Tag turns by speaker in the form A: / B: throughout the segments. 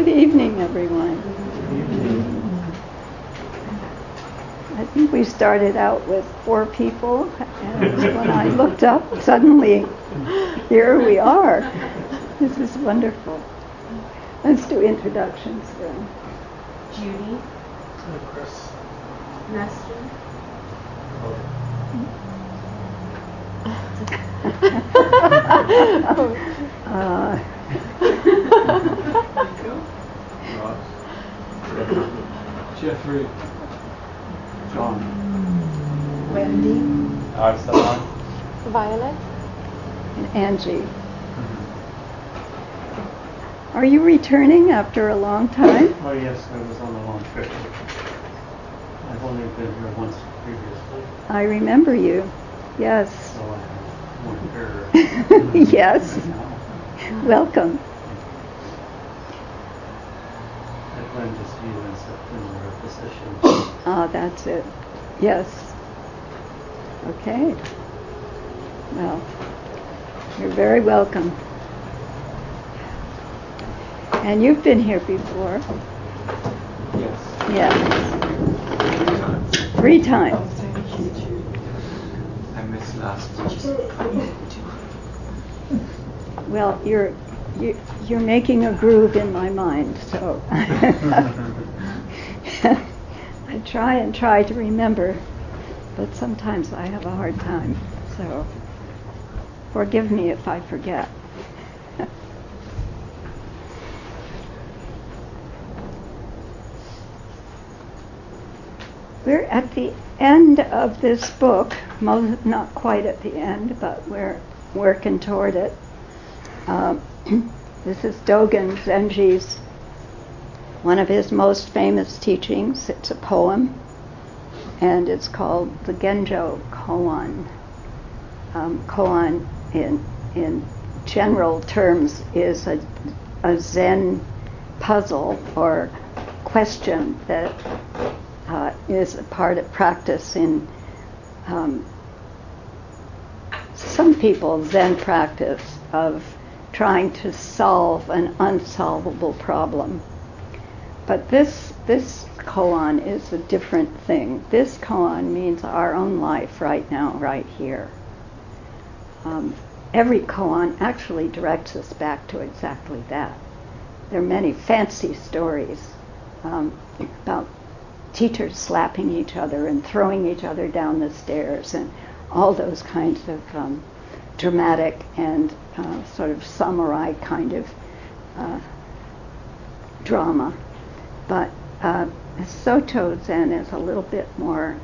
A: Good evening, everyone. I think we started out with 4 people, and when I looked up, suddenly, here we are. This is wonderful. Let's do introductions then.
B: Judy.
C: Chris.
B: Nestor.
C: Ross. Jeffrey. John.
B: Wendy.
C: Arsalan.
B: Violet.
A: And Angie. Are you returning after a long time?
C: Oh yes, I was on a long trip. I've only been here once previously.
A: I remember you. Yes.
C: So I have one here.
A: Yes.
C: Now.
A: Welcome.
C: I plan to see you in September at the session.
A: Ah, that's it. Yes. Okay. Well, you're very welcome. And you've been here before.
C: Yes.
A: Yes. 3 times.
C: I missed last week.
A: Well, you're making a groove in my mind, so I try to remember, but sometimes I have a hard time. So forgive me if I forget. We're at the end of this book, not quite at the end, but we're working toward it. This is Dogen Zenji's, one of his most famous teachings. It's a poem, and it's called the Genjo Koan. Koan, in general terms, is a Zen puzzle or question that is a part of practice in some people's Zen practice of trying to solve an unsolvable problem. But this koan is a different thing. This koan means our own life right now, right here. Every koan actually directs us back to exactly that. There are many fancy stories about teachers slapping each other and throwing each other down the stairs and all those kinds of dramatic and sort of samurai kind of drama. But Soto Zen is a little bit more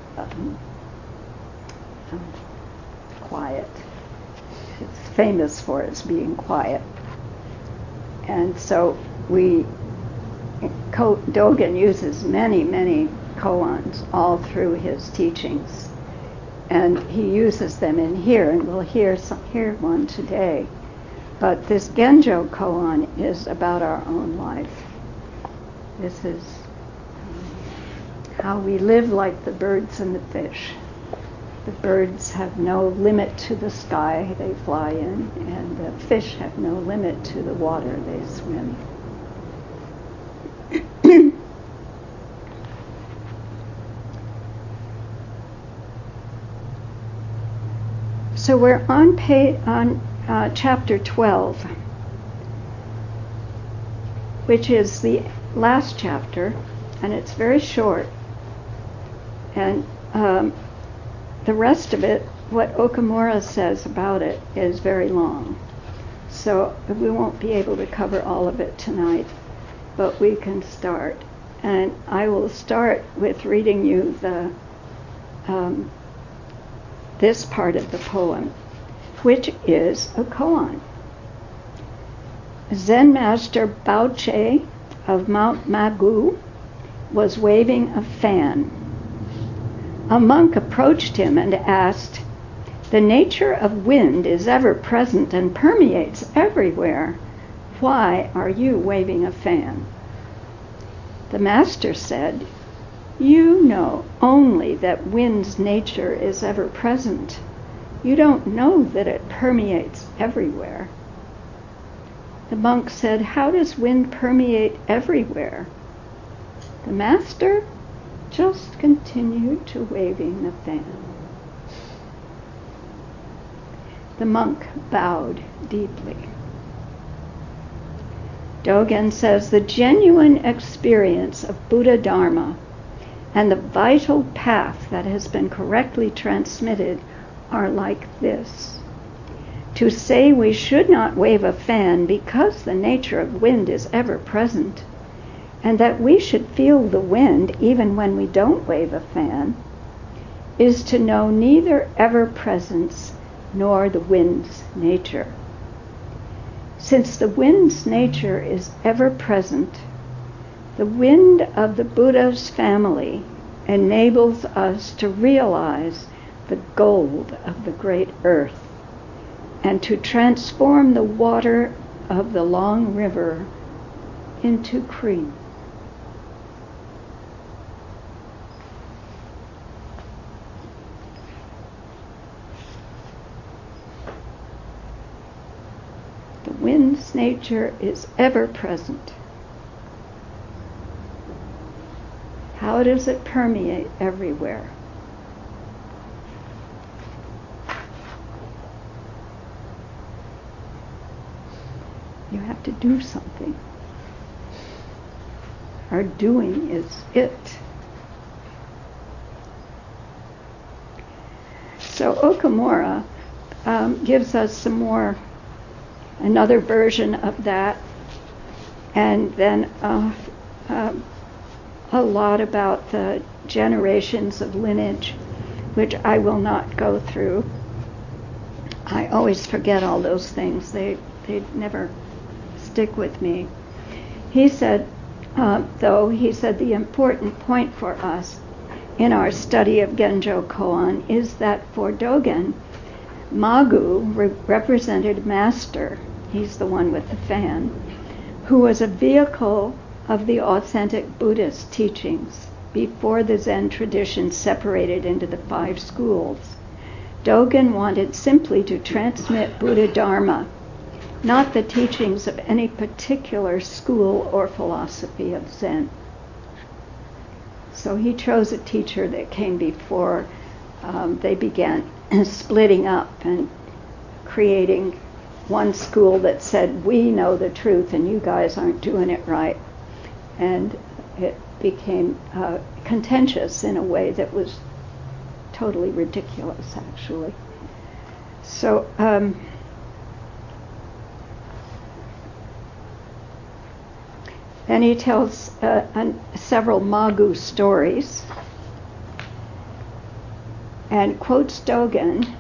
A: quiet. It's famous for its being quiet. And so Dogen uses many, many koans all through his teachings. And he uses them in here, and we'll hear one today. But this Genjo koan is about our own life. This is how we live like the birds and the fish. The birds have no limit to the sky they fly in, and the fish have no limit to the water they swim. So we're on chapter 12, which is the last chapter, and it's very short. And the rest of it, what Okamura says about it, is very long. So we won't be able to cover all of it tonight, but we can start. And I will start with reading you this part of the poem, which is a koan. Zen master Baoche of Mount Magu was waving a fan. A monk approached him and asked, "The nature of wind is ever present and permeates everywhere. Why are you waving a fan?" The master said, "You know only that wind's nature is ever present. You don't know that it permeates everywhere." The monk said, "How does wind permeate everywhere?" The master just continued to waving the fan. The monk bowed deeply. Dogen says the genuine experience of Buddha Dharma and the vital path that has been correctly transmitted are like this. To say we should not wave a fan because the nature of wind is ever present, and that we should feel the wind even when we don't wave a fan, is to know neither ever-presence nor the wind's nature. Since the wind's nature is ever-present, the wind of the Buddha's family enables us to realize the gold of the great earth and to transform the water of the long river into cream. The wind's nature is ever present. How does it permeate everywhere? You have to do something. Our doing is it. So Okamura gives us another version of that, and then a lot about the generations of lineage, which I will not go through. I always forget all those things. They never stick with me. He said the important point for us in our study of Genjo Koan is that for Dogen, Magu represented Master. He's the one with the fan, who was a vehicle of the authentic Buddhist teachings before the Zen tradition separated into the 5 schools. Dogen wanted simply to transmit Buddha Dharma, not the teachings of any particular school or philosophy of Zen. So he chose a teacher that came before they began splitting up and creating one school that said, we know the truth and you guys aren't doing it right. And it became contentious in a way that was totally ridiculous, actually. So then he tells several Magu stories and quotes Dogen,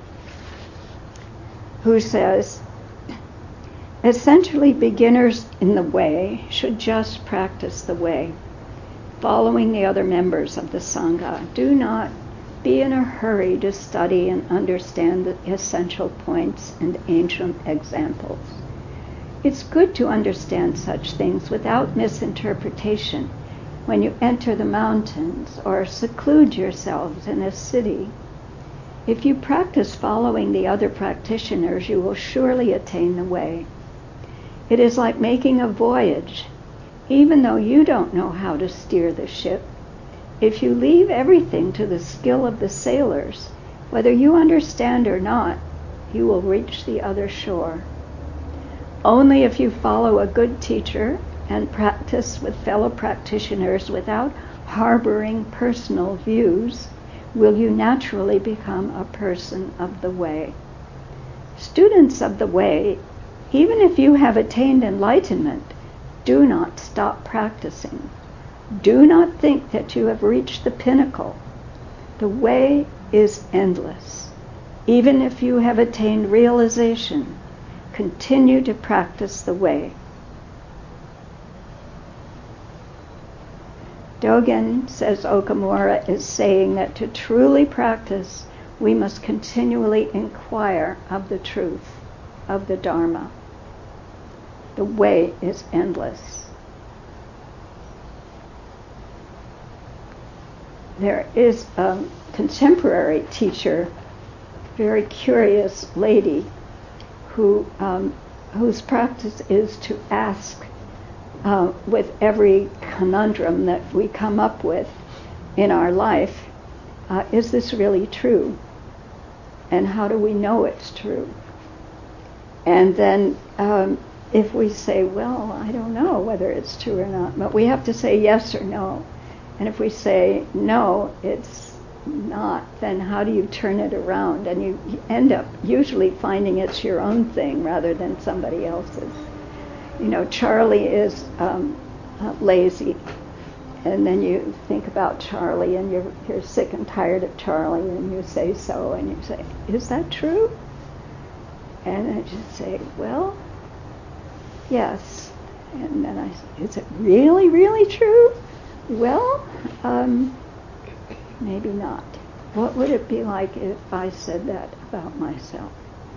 A: who says, essentially beginners in the way should just practice the way, following the other members of the Sangha. Do not be in a hurry to study and understand the essential points and ancient examples. It's good to understand such things without misinterpretation when you enter the mountains or seclude yourselves in a city. If you practice following the other practitioners, you will surely attain the way. It is like making a voyage. Even though you don't know how to steer the ship, if you leave everything to the skill of the sailors, whether you understand or not, you will reach the other shore. Only if you follow a good teacher and practice with fellow practitioners without harboring personal views will you naturally become a person of the way. Students of the way, even if you have attained enlightenment, do not stop practicing. Do not think that you have reached the pinnacle. The way is endless. Even if you have attained realization, continue to practice the way. Dogen, says Okamura, is saying that to truly practice, we must continually inquire of the truth, of the Dharma. The way is endless. There is a contemporary teacher, very curious lady, who whose practice is to ask with every conundrum that we come up with in our life, is this really true? And how do we know it's true? And then if we say, well, I don't know whether it's true or not, but we have to say yes or no. And if we say, no, it's not, then how do you turn it around? And you end up usually finding it's your own thing rather than somebody else's. Charlie is lazy. And then you think about Charlie, and you're sick and tired of Charlie, and you say so, and you say, is that true? And I just say, well, yes. And then I say, is it really, really true? Well, maybe not. What would it be like if I said that about myself?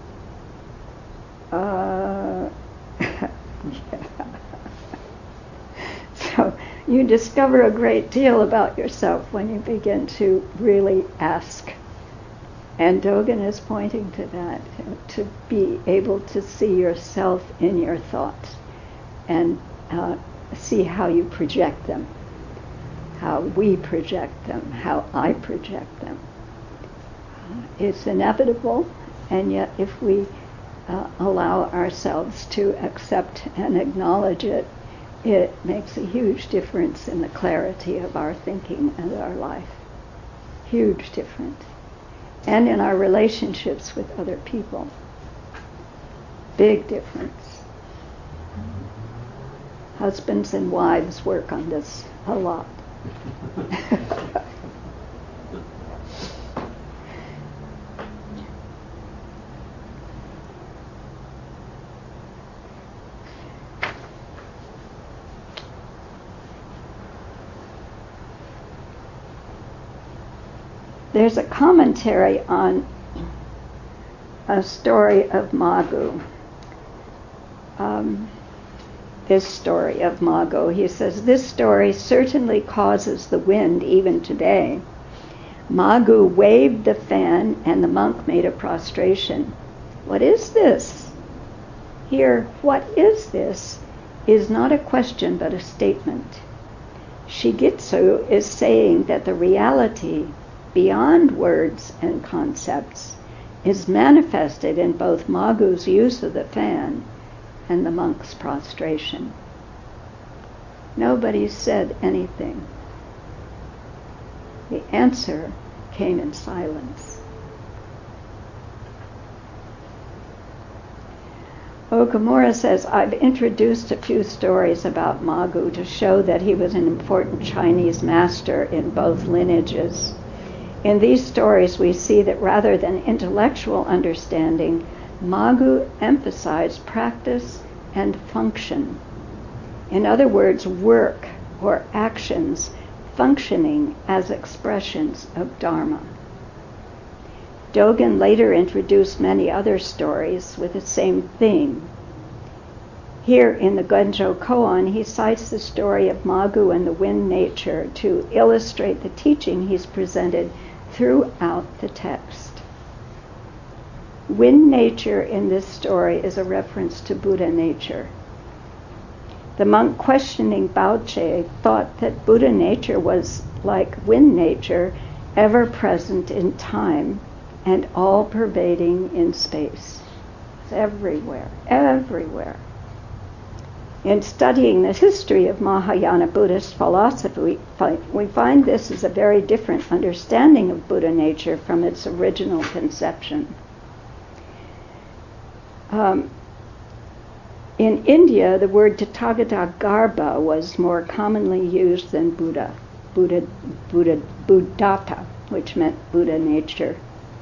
A: Yeah. So you discover a great deal about yourself when you begin to really ask. And Dogen is pointing to that, to be able to see yourself in your thoughts and see how you project them, how we project them, how I project them. It's inevitable, and yet if we allow ourselves to accept and acknowledge it, it makes a huge difference in the clarity of our thinking and our life. Huge difference. And in our relationships with other people. Big difference. Husbands and wives work on this a lot. There's a commentary on a story of Magoo. This story of Magoo, he says, this story certainly causes the wind even today. Magoo waved the fan and the monk made a prostration. What is this? Here, what is this, is not a question but a statement. Shigitsu is saying that the reality beyond words and concepts is manifested in both Magoo's use of the fan and the monk's prostration. Nobody said anything. The answer came in silence. Okamura says, I've introduced a few stories about Magoo to show that he was an important Chinese master in both lineages. In these stories, we see that rather than intellectual understanding, Magoo emphasized practice and function. In other words, work or actions functioning as expressions of Dharma. Dogen later introduced many other stories with the same theme. Here in the Genjo Koan, he cites the story of Magoo and the wind nature to illustrate the teaching he's presented throughout the text. Wind nature in this story is a reference to Buddha nature. The monk questioning Baoche thought that Buddha nature was like wind nature, ever present in time and all pervading in space. It's everywhere, everywhere. In studying the history of Mahayana Buddhist philosophy, we find this is a very different understanding of Buddha nature from its original conception. In India, the word Tathagata Garbha was more commonly used than Buddhata, which meant Buddha nature.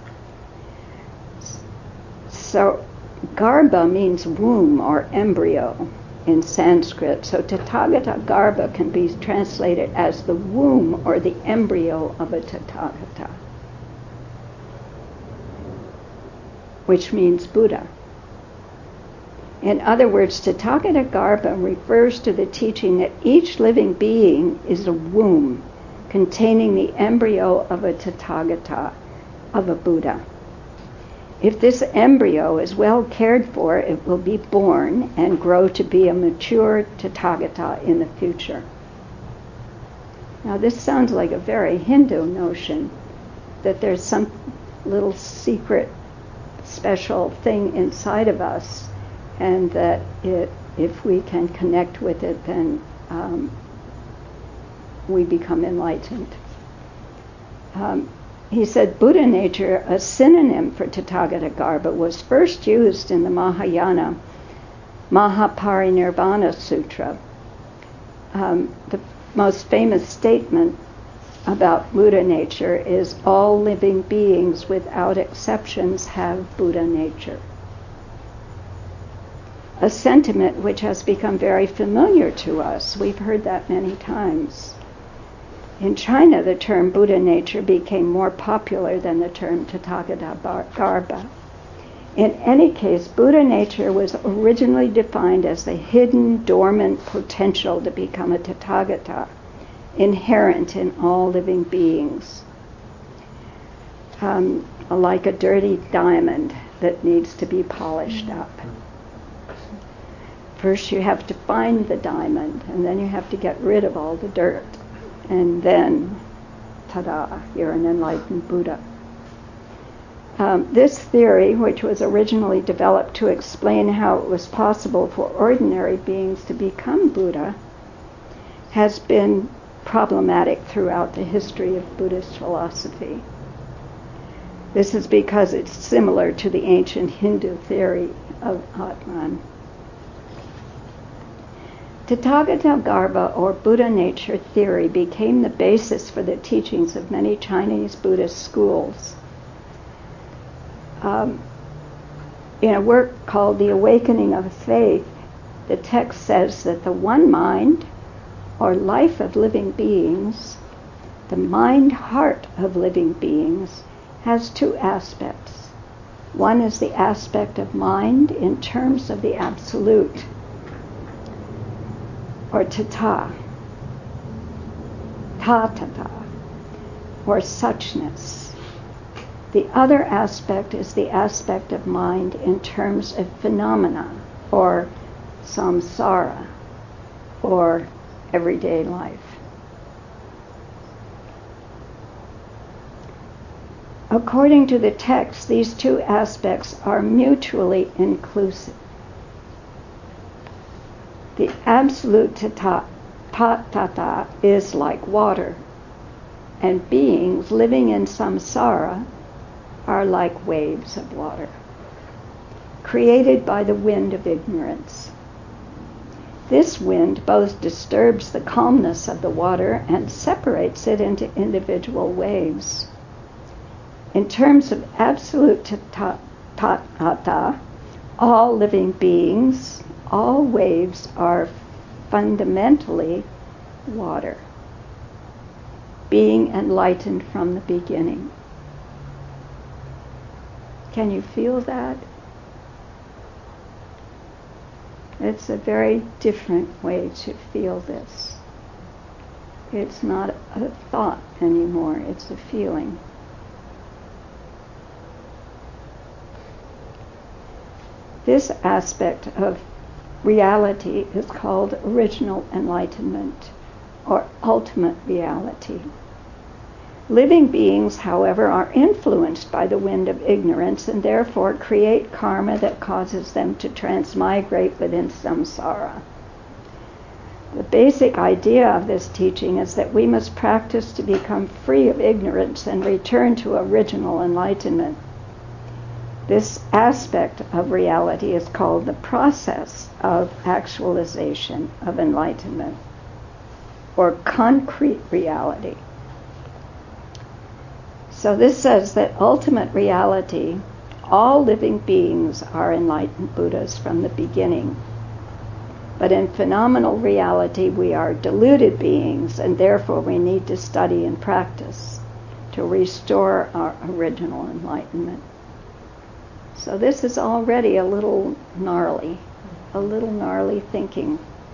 A: So, Garbha means womb or embryo in Sanskrit. So Tathagata Garbha can be translated as the womb or the embryo of a Tathagata, which means Buddha. In other words, Tathagata Garbha refers to the teaching that each living being is a womb containing the embryo of a Tathagata, of a Buddha. If this embryo is well cared for, it will be born and grow to be a mature Tathagata in the future. Now this sounds like a very Hindu notion, that there's some little secret special thing inside of us, and that if we can connect with it, then we become enlightened. He said Buddha nature, a synonym for Tathagata Garbha, was first used in the Mahayana Mahaparinirvana Sutra. The most famous statement about Buddha nature is all living beings without exceptions have Buddha nature. A sentiment which has become very familiar to us. We've heard that many times. In China, the term Buddha nature became more popular than the term Tathagata Garbha. In any case, Buddha nature was originally defined as the hidden, dormant potential to become a Tathagata, inherent in all living beings. Like a dirty diamond that needs to be polished up. First you have to find the diamond, and then you have to get rid of all the dirt. And then, ta-da, you're an enlightened Buddha. This theory, which was originally developed to explain how it was possible for ordinary beings to become Buddha, has been problematic throughout the history of Buddhist philosophy. This is because it's similar to the ancient Hindu theory of Atman. Tathagata Garbha, or Buddha nature theory, became the basis for the teachings of many Chinese Buddhist schools. In a work called The Awakening of Faith, the text says that the one mind, or life of living beings, the mind-heart of living beings, has two aspects. One is the aspect of mind in terms of the absolute, or tata, ta-tata, or suchness. The other aspect is the aspect of mind in terms of phenomena, or samsara, or everyday life. According to the text, these two aspects are mutually inclusive. The absolute tata is like water, and beings living in samsara are like waves of water, created by the wind of ignorance. This wind both disturbs the calmness of the water and separates it into individual waves. In terms of absolute tata, all living beings, all waves are fundamentally water, being enlightened from the beginning. Can you feel that? It's a very different way to feel this. It's not a thought anymore, it's a feeling. This aspect of reality is called original enlightenment, or ultimate reality. Living beings, however, are influenced by the wind of ignorance and therefore create karma that causes them to transmigrate within samsara. The basic idea of this teaching is that we must practice to become free of ignorance and return to original enlightenment. This aspect of reality is called the process of actualization of enlightenment, or concrete reality. So this says that ultimate reality, all living beings are enlightened Buddhas from the beginning. But in phenomenal reality, we are deluded beings, and therefore we need to study and practice to restore our original enlightenment. So this is already a little gnarly thinking.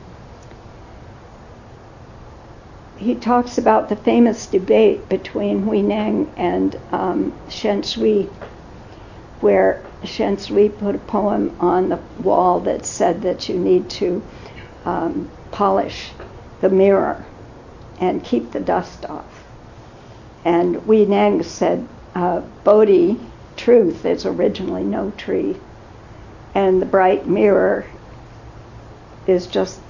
A: He talks about the famous debate between Huineng and Shen Shui, where Shen Sui put a poem on the wall that said that you need to polish the mirror and keep the dust off. And Wei Neng said, Bodhi, truth, is originally no tree. And the bright mirror is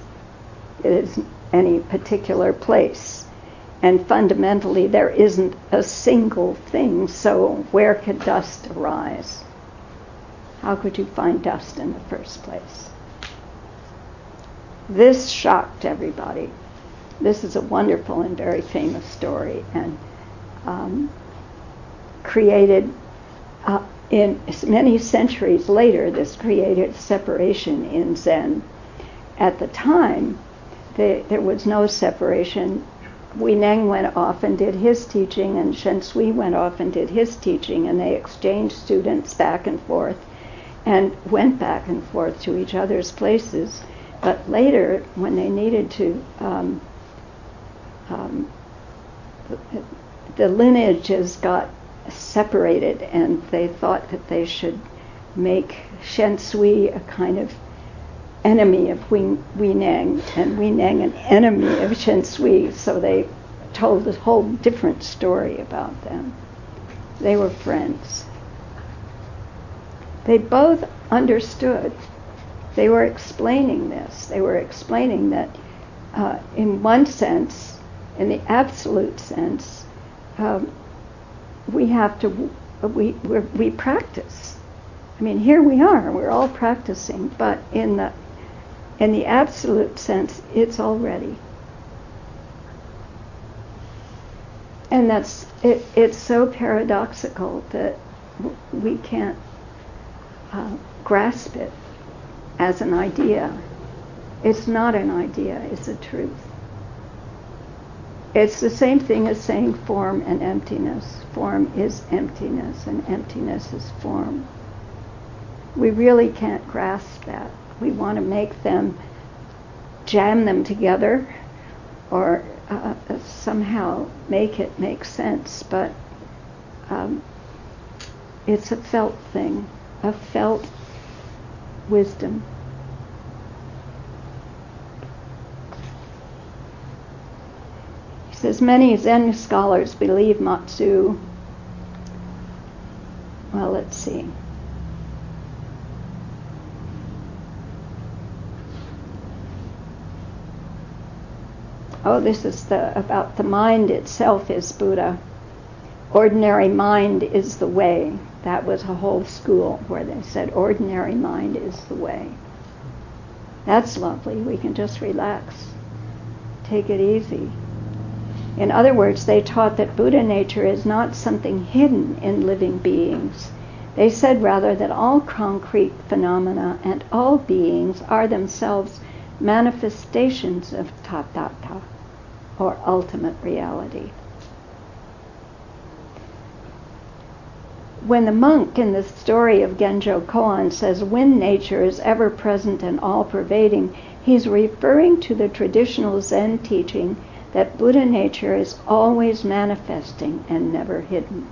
A: any particular place. And fundamentally, there isn't a single thing, so where could dust arise? How could you find dust in the first place? This shocked everybody. This is a wonderful and very famous story, and created, in many centuries later, this created separation in Zen. At the time, there was no separation. Wei Neng went off and did his teaching, and Shen Sui went off and did his teaching, and they exchanged students back and forth and went back and forth to each other's places. But later, when they needed to, the lineages got separated, and they thought that they should make Shen Sui a kind of enemy of Wei Neng, and Wei Neng an enemy of Shen Sui, so they told a whole different story about them. They were friends. They both understood. They were explaining this. They were explaining that in one sense, in the absolute sense, we have to, we practice. I mean, here we are, we're all practicing, but in the absolute sense, it's already. And it's so paradoxical that we can't grasp it as an idea. It's not an idea, it's a truth. It's the same thing as saying form and emptiness. Form is emptiness, and emptiness is form. We really can't grasp that. We want to make them, jam them together, or somehow make it make sense, but it's a felt thing, a felt wisdom. He says, many Zen scholars believe Matsu, well, let's see. Oh, this is about the mind itself is Buddha. Ordinary mind is the way. That was a whole school where they said ordinary mind is the way. That's lovely. We can just relax. Take it easy. In other words, they taught that Buddha nature is not something hidden in living beings. They said rather that all concrete phenomena and all beings are themselves manifestations of tathata, or ultimate reality. When the monk in the story of Genjo Koan says wind nature is ever present and all-pervading, he's referring to the traditional Zen teaching that Buddha nature is always manifesting and never hidden.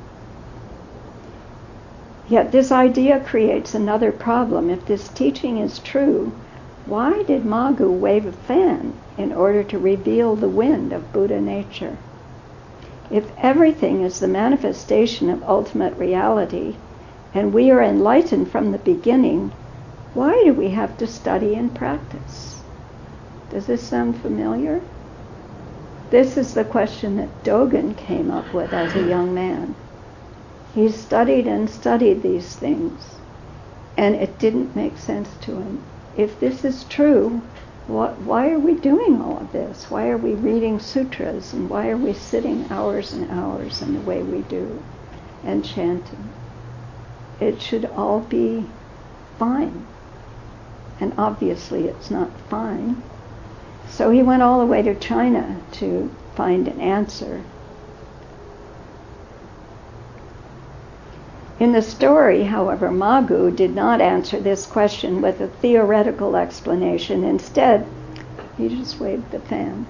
A: Yet this idea creates another problem. If this teaching is true, why did Magu wave a fan in order to reveal the wind of Buddha nature? If everything is the manifestation of ultimate reality, and we are enlightened from the beginning, why do we have to study and practice? Does this sound familiar? This is the question that Dogen came up with as a young man. He studied and studied these things, and it didn't make sense to him. If this is true, why are we doing all of this? Why are we reading sutras, and why are we sitting hours and hours in the way we do and chanting? It should all be fine. And obviously it's not fine. So he went all the way to China to find an answer. In the story, however, Magu did not answer this question with a theoretical explanation. Instead, he just waved the fan.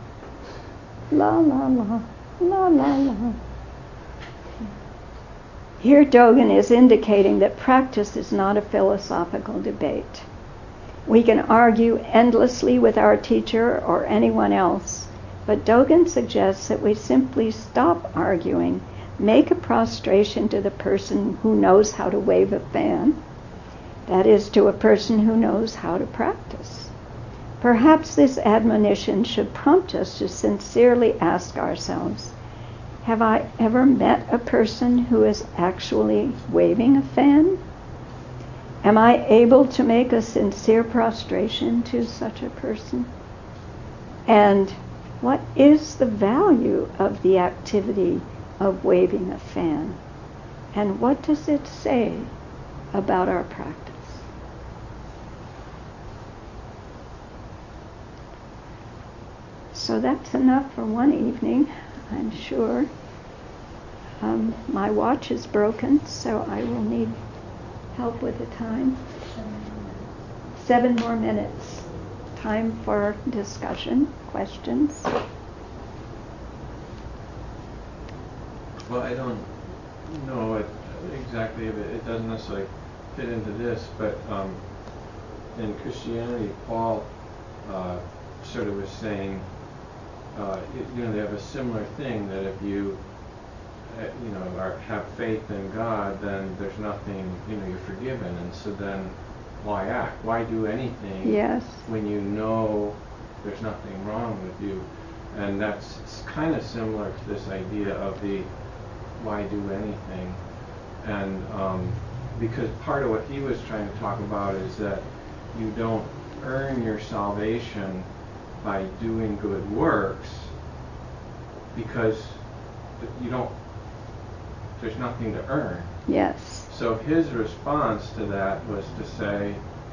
A: La, la, la, la, la, la. Here Dogen is indicating that practice is not a philosophical debate. We can argue endlessly with our teacher or anyone else, but Dogen suggests that we simply stop arguing, make a prostration to the person who knows how to wave a fan, that is, to a person who knows how to practice. Perhaps this admonition should prompt us to sincerely ask ourselves, have I ever met a person who is actually waving a fan? Am I able to make a sincere prostration to such a person? And what is the value of the activity of waving a fan? And what does it say about our practice? So that's enough for one evening, I'm sure. My watch is broken, so I will need help with the time. 7 more minutes. Time for discussion, questions.
D: Well, I don't know exactly if it doesn't necessarily fit into this, but in Christianity, Paul sort of was saying, they have a similar thing, that if you have faith in God, then there's nothing, you're forgiven. And so then why act? Why do anything when you know there's nothing wrong with you? And it's kind of similar to this idea of the why do anything. And because part of what he was trying to talk about is that you don't earn your salvation by doing good works, because there's nothing to earn.
A: Yes.
D: So his response to that was to say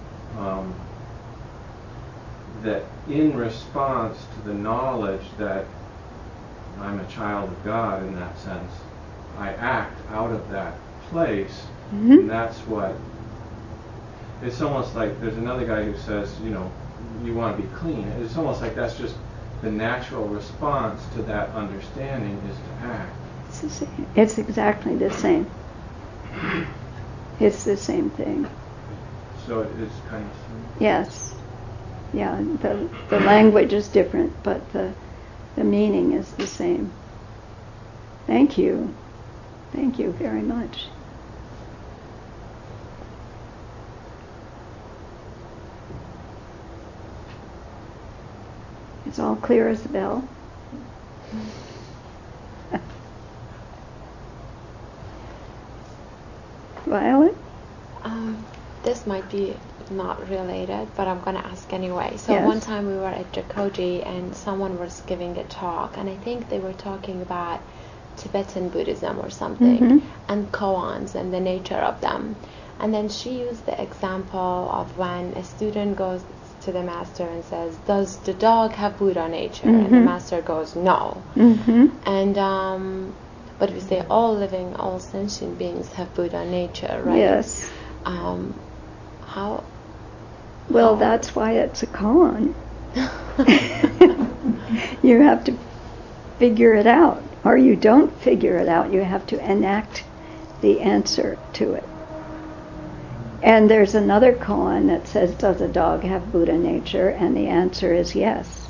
D: that in response to the knowledge that I'm a child of God in that sense, I act out of that place, and that's what, it's almost like there's another guy who says, you want to be clean. It's almost like that's just the natural response to that understanding is to act.
A: It's exactly the same. It's the same thing.
D: So it is kind of similar?
A: Yes. Yeah, the language is different, but the meaning is the same. Thank you. Thank you very much. It's all clear as a bell. Violet?
B: This might be not related, but I'm going to ask anyway. So
A: Yes.
B: One time we were at Jokoji and someone was giving a talk, and I think they were talking about Tibetan Buddhism or something, and koans and the nature of them. And then she used the example of when a student goes to the master and says, does the dog have Buddha nature? And the master goes, no. And but we say all living, all sentient beings have Buddha nature, right?
A: Yes.
B: How?
A: Well, that's why it's a koan. You have to figure it out, or you don't figure it out. You have to enact the answer to it. And there's another koan that says, does a dog have Buddha nature? And the answer is yes.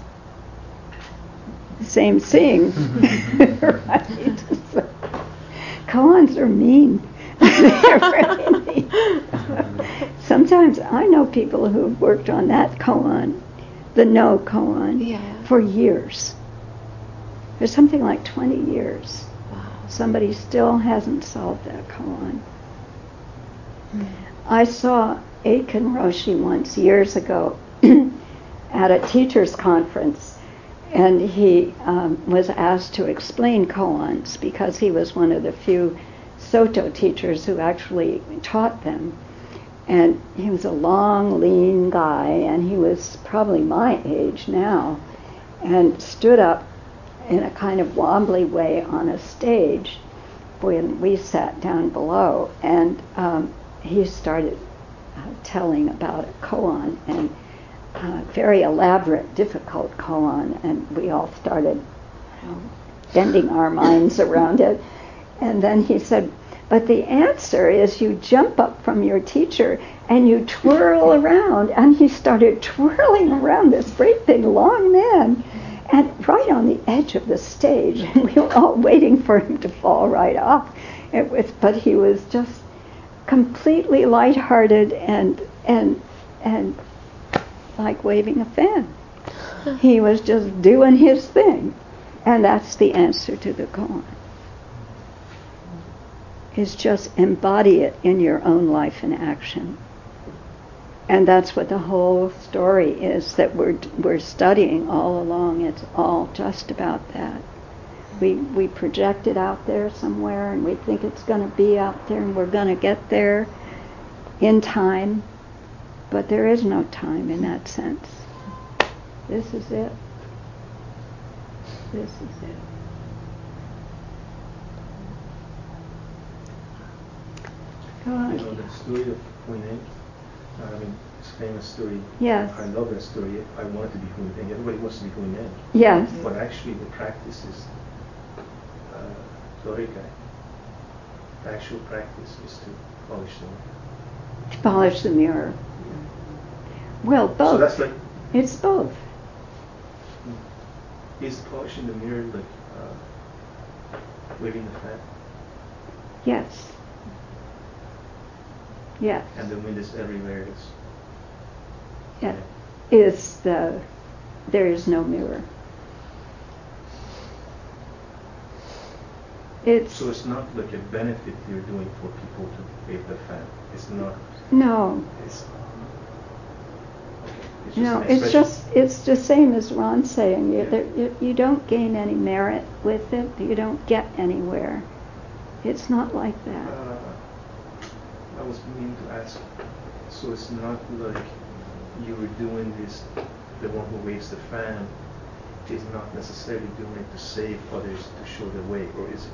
A: Same thing. Right? So, koans are mean. They're really mean. Sometimes I know people who've worked on that koan, the no koan, for years. There's something like 20 years.
B: Wow.
A: Somebody still hasn't solved that koan. I saw Aitken Roshi once, years ago, at a teacher's conference, and he was asked to explain koans because he was one of the few Soto teachers who actually taught them. And he was a long, lean guy, and he was probably my age now, and stood up in a kind of wobbly way on a stage when we sat down below, and he started telling about a koan, and very elaborate, difficult koan, and we all started bending our minds around it. And then he said, But the answer is you jump up from your teacher and you twirl around. And he started twirling around, this great big long man, and right on the edge of the stage. And we were all waiting for him to fall right off. But he was just completely lighthearted and like waving a fan. He was just doing his thing. And that's the answer to the koan. Is just embody it in your own life and action. And that's what the whole story is that we're studying all along. It's all just about that. We project it out there somewhere, and we think it's going to be out there, and we're going to get there in time. But there is no time in that sense. This is it. This is it.
E: You know the story of Queen Eng? I mean, it's a famous story.
A: Yes.
E: I love that story. I wanted to be Queen Eng. Everybody wants to be Queen Eng.
A: Yes.
E: But actually the practice is Dorikai. The actual practice is to polish the mirror.
A: To polish the mirror. Well, both.
E: So that's like...
A: It's both.
E: Is polishing the mirror like waving the fan?
A: Yes. Yes.
E: And the wind is everywhere.
A: Yeah. There is no mirror.
E: So it's not like a benefit you're doing for people to wave the fan. It's not.
A: No. It's the same as Ron's saying. You don't gain any merit with it. You don't get anywhere. It's not like that.
E: I was meaning to ask, so it's not like you were doing this, the one who waves the fan is not necessarily doing it to save others, to show the way, or is it?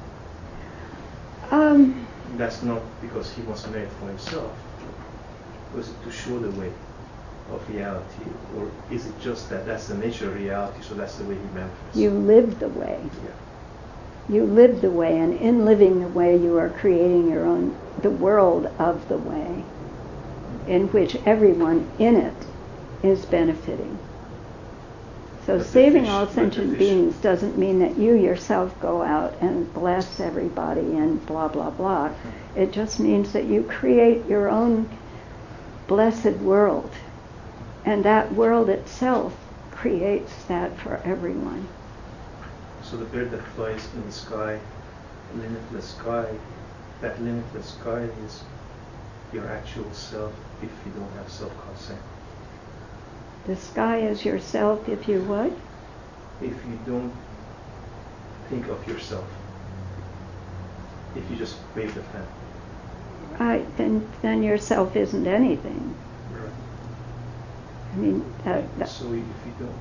E: That's not because he wants to make it for himself. Was it to show the way of reality, or is it just that that's the nature of reality, so that's the way he manifests?
A: You live the way.
E: Yeah.
A: You live the way, and in living the way, you are creating the world of the way, in which everyone in it is benefiting. So saving all sentient beings doesn't mean that you yourself go out and bless everybody and blah, blah, blah. It just means that you create your own blessed world. And that world itself creates that for everyone.
E: So the bird that flies in the sky, limitless sky, that limitless sky is your actual self if you don't have self-concept.
A: The sky is yourself if you what?
E: If you don't think of yourself. If you just wave the fan.
A: Right, then yourself isn't anything.
E: Right.
A: I mean,
E: so if you don't,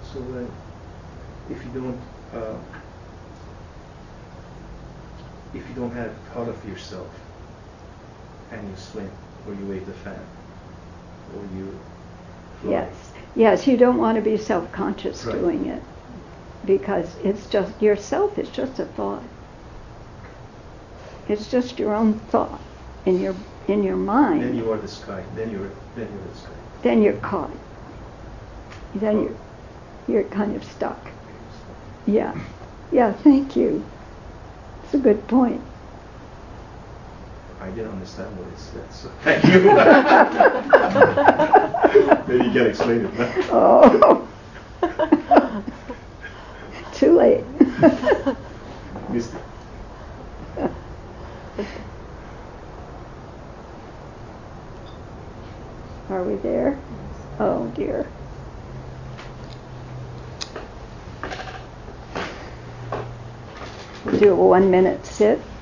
E: if you don't have thought of yourself, and you swim, or you wave the fan, or you fly.
A: Yes, you don't want to be self-conscious
E: right.
A: doing it, because it's just yourself is just a thought. It's just your own thought in your mind.
E: Then you are the sky. Then you're the sky.
A: Then you're caught. Then you're kind of stuck. Yeah. Thank you. It's a good point.
E: I didn't understand what it said, so thank you. Maybe you can explain it now.
A: Oh. Too late.
E: Missed it.
A: Are we there? Oh dear. We'll do a 1-minute sit.